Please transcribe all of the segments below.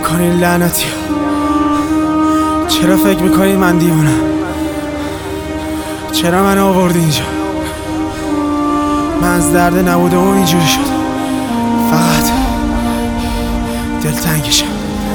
میکنین لعنتی؟ چرا فکر میکنین من دیوونم؟ چرا من آوردی اینجا؟ من از درد نبوده و اینجوری شد، فقط دلتنگشم.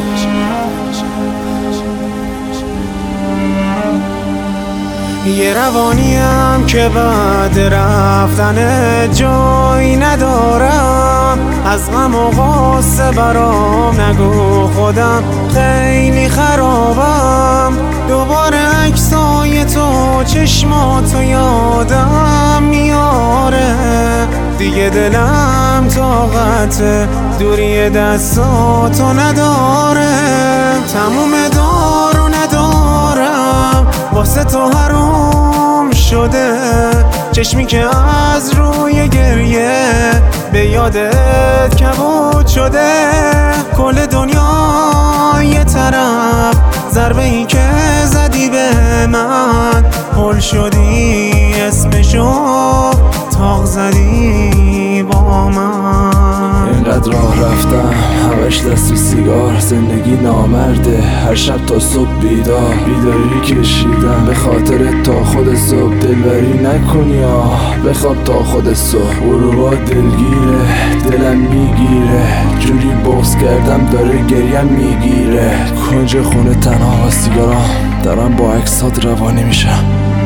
یه روانیم که بعد رفتن جایی ندارم، از غم و غصه برام نگو خودم خیلی خرابم. دوباره عکسای تو چشماتو یادم میاره، دیگه دلم طاقت دوری دستاتو نداره. تموم دارو ندارم، واسه تو حروم شده چشمی که از روی گریه به یادت کبود شده. کل دنیا یه طرف، ضربه ای که زدی به من هل شدی، اسمشو تاق زدی با من. اینقدر راه رفتم همش دست و سیگار، زندگی نامرده هر شب تا صبح بیدار. بیداری کشیدم به خاطر تا خود صبح، دلبری نکنی بخواب تا خود صبح. غروبا دلگیره دلم میگیره، جوری بغض کردم داره گریم میگیره. کنج خونه تنها و سیگارم دارم با عکسات روانی میشم.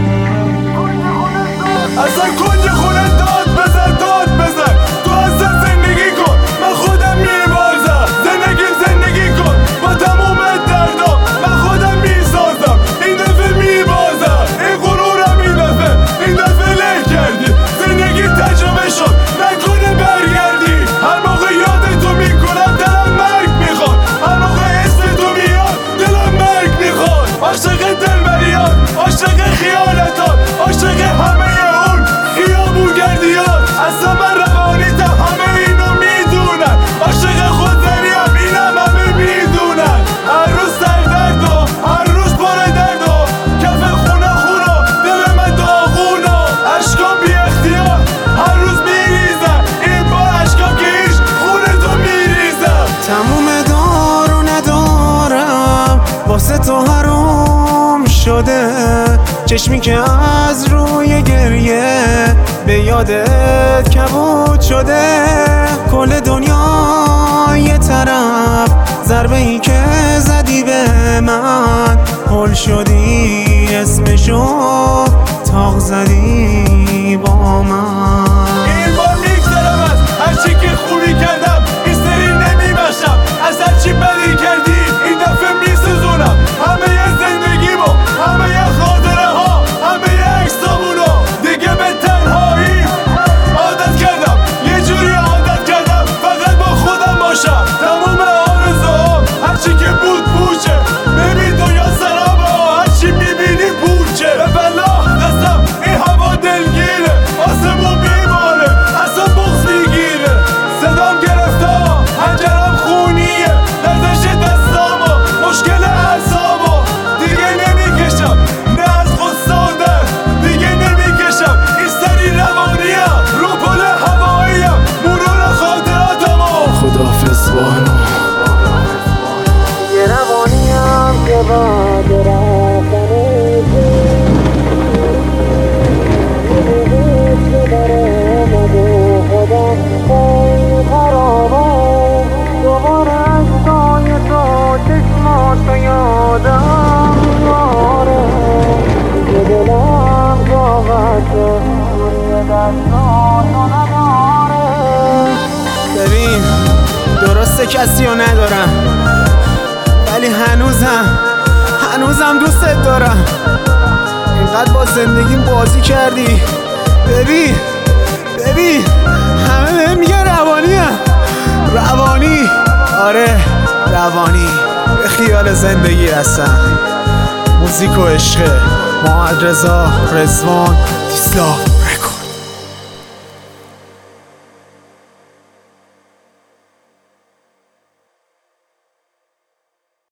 اصلا کنج خونه داد بزن تو اصلا زندگی کن، من خودم میبازم. زندگی کن با تموم دردام، من خودم میسازم. این دفعه میبازم، این غرورم این دفعه له کردی. زندگی تجربه شد نکنه برگردی. هر موقع یادتو میکنم دلم مرگ میخواد، هر موقع اسم تو میاد دلم مرگ میخواد. عاشق دلبریات، عاشق خیانتات، عاشق همه اصلا من روانیتم، همه اینو میدونن. عاشق خودزنیم، اینم همه میدونن. هر روز سردرد و هر روز پر درد و کف خونه دل من داغونا. اشکام بی اختیار هر روز میریزن، این بار اشکام که هیچ خونه تو میریزن. تموم دارو ندارم، واسه تو حروم شده چشمی که از روی گریه به یادت کبود شده. کل دنیا یه طرف، ضربه ای که زدی به من هل شدی، اسمشو تاق زدی با من. این بار میگذرم از هرچی که خوبی کردم، این سری نمیبخشم. از هرچی بدی کردی این دفعه میسوزونم. همه زندگیمو، همه خاطره ها، همه عکسامونو دیگه به تنهایی عادت کردم. یه جوری عادت کردم فقط با خودم باشم. تموم آرزوام هرچی که بود پوچه، ببین دنیا سرابه، هرچی میبینی پوچه. به بلا قسم این هوا دلگیره، آسمون بیماره، اصلا بغض میگیره. صدام گرفته هنجرم خونیه، لرزش دستامو، مشکل اعصابو دیگه نمیکشم. نه از غصه و درد دیگه نمیکشم. این سری روانیم، رو پل هواییم، مرور خاطراتمو. خداحافظ بانو. یه روانیم که بعد ببین درسته کسی رو ندارم، ولی هنوزم دوستت دارم. اینقدر با زندگیم بازی کردی. ببین همه بهم میگن روانی. آره روانی، به خیال زندگی هستم. موزیک و عشق، محمد رضا رضوان دیسلا.